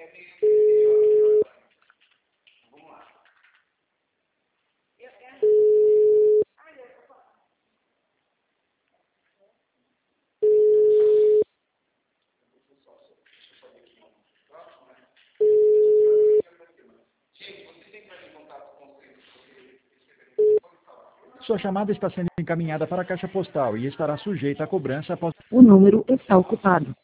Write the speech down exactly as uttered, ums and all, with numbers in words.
Sua chamada está sendo encaminhada para a caixa postal e estará sujeita a cobrança após... O número está ocupado.